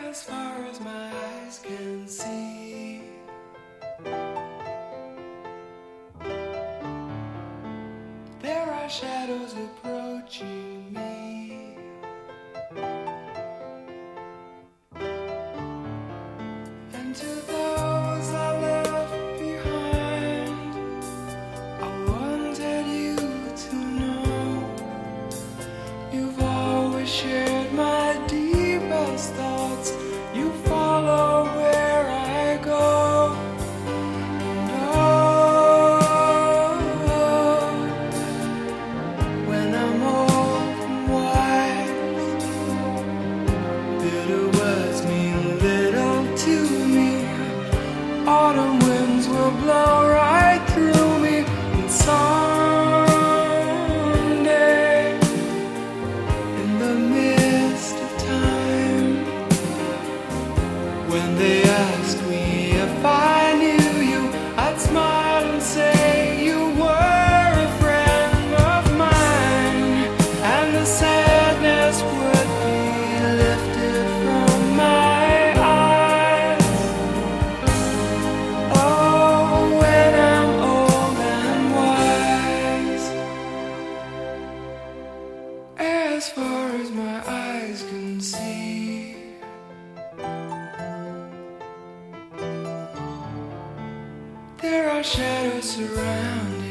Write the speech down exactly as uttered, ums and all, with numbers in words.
as far as my eyes can see. There are shadows approaching me, and to those I left behind, I wanted you to know you've always shared my deepest thoughts. You follow where I go, and oh, when I'm old and wise, bitter words mean little to me. Autumn winds will blow right through me, and someday, in the mist of time, when they asked me if I knew you, I'd smile and say you were a friend of mine, and the sadness would be lifted from my eyes. Oh, when I'm old and wise, as far as my eyes can see. There are shadows surrounding